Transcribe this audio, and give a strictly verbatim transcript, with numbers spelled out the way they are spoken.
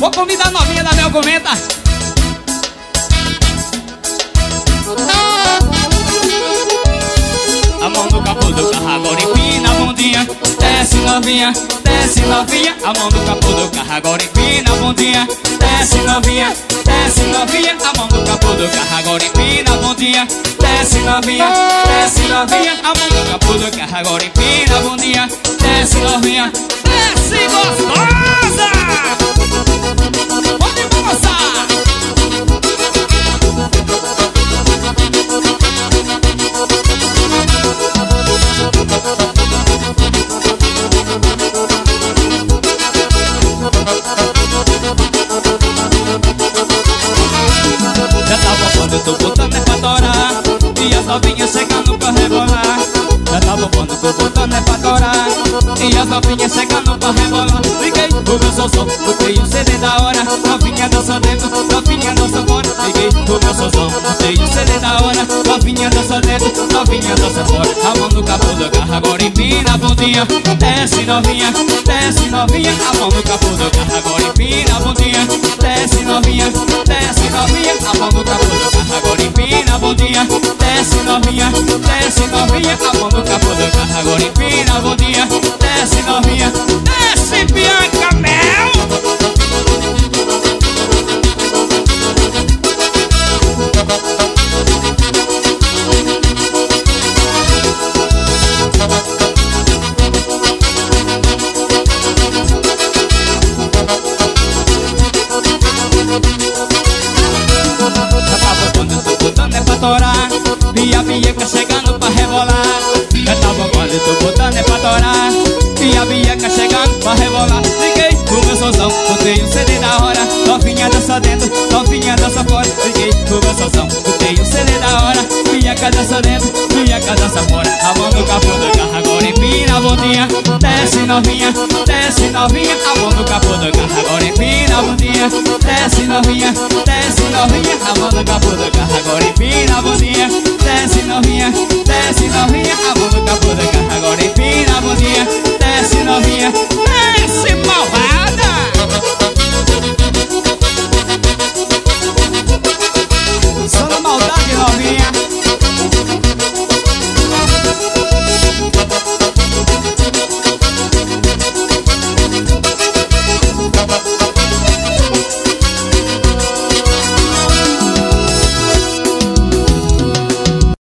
Vou convidar a novinha da Mel Comenta. A mão no capô do carro, agora empina a bundinha. Desce novinha, desce novinha. A mão no capô do carro, agora empina a bundinha. Desce novinha, desce novinha. A mão no capô do carro, agora empina a bundinha. Desce novinha, desce novinha. A mão no capô do carro, agora empina a bundinha. Desce novinha, desce gostosa. Pode moçar. Já tava quando eu tô botando é pra torar. E as novinhas chegando pra rebolar. Já tava quando eu tô botando é pra torar. E as novinhas chegando pra rebolar. Liguei o meu sozão, botei o C D da hora. Novinha dança dentro, novinha dança fora. Liguei o meu sozão, botei o C D da hora. Novinha dança dentro, novinha dança fora. A mão no capô do carro, agora empina a bundinha. Desce novinha, desce novinha. A mão no capô do carro, agora empina a bundinha. Desce novinha, desce novinha. A mão no capô do carro, agora empina a bundinha. Desce novinha, desce novinha. A mão no capô do carro, agora empina a bundinha. Desce novinha, desce Bianca Mel. Já tava quando eu tô botando é pra torar. E a Bianca chegando pra rebolar. Já tava quando eu tô botando é pra torar. E a Bianca chegando pra rebolar. Liguei o meu sozão, botei o C D da hora. Novinha dança dentro, novinha dança fora. Liguei o meu sozão, botei o C D da hora. Bianca dança dentro, Bianca dança fora. A mão no capô do carro, agora empina a bundinha. Desce novinha, desce novinha. A mão no capô do carro, agora empina a bundinha. Desce novinha, desce novinha. A mão no capô do carro, agora empina a bundinha. Desce novinha, desce novinha. A mão no